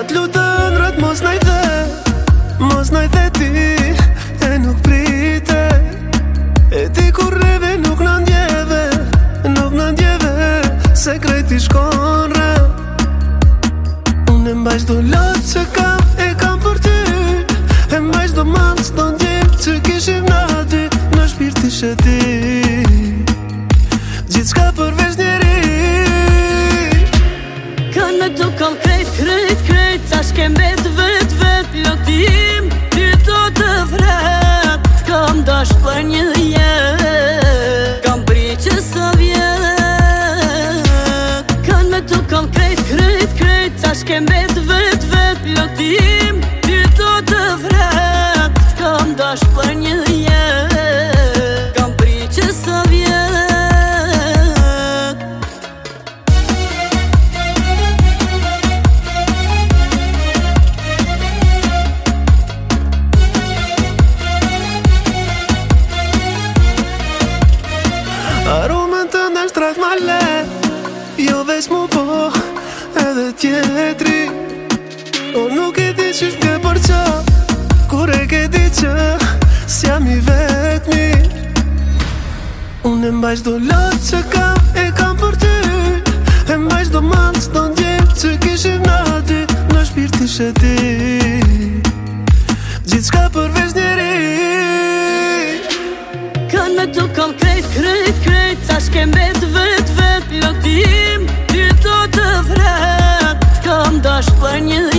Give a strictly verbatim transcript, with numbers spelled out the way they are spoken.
t'lutën rët mos naj dhe, mos naj dhe ti e nuk prite. E ti kur reve nuk në ndjeve, nuk në ndjeve, se krejt i shkon re. Unë e mbajsh do lot që kam, e kam për ty, e mbajsh do manë s'do ndjem që kishim na dy, në shpirt ishe ti, gjithë shka përveç njeri. Kanë me du kam krejt, krejt, krejt, tash ke mbet vet, vet, lotim, ty do të vret, kam dash për një jet, kam bri që së vjet. Kanë me du kam krejt, krejt, krejt, tash ke mbet vet, vet, lotim, ty do të vret, kam dash për një jet, kam bri që së vjet. Aromën të ndesh trajt ma le, jo veç mu po edhe tjetri. O nuk e di qysh ke për qa, kur e ke di që s'jam i vetmi. Unë e mbajsh do lot që kam, e kam për ty, e mbajsh do manë s'do ndjem që kishim na dy, në shpirt ishe ti, gjithë shka përveç njeri. Kanë me du kam krejt, krejt, krejt, tash ke mbet vet, vet, lotim, ty do të vret, kam dash për një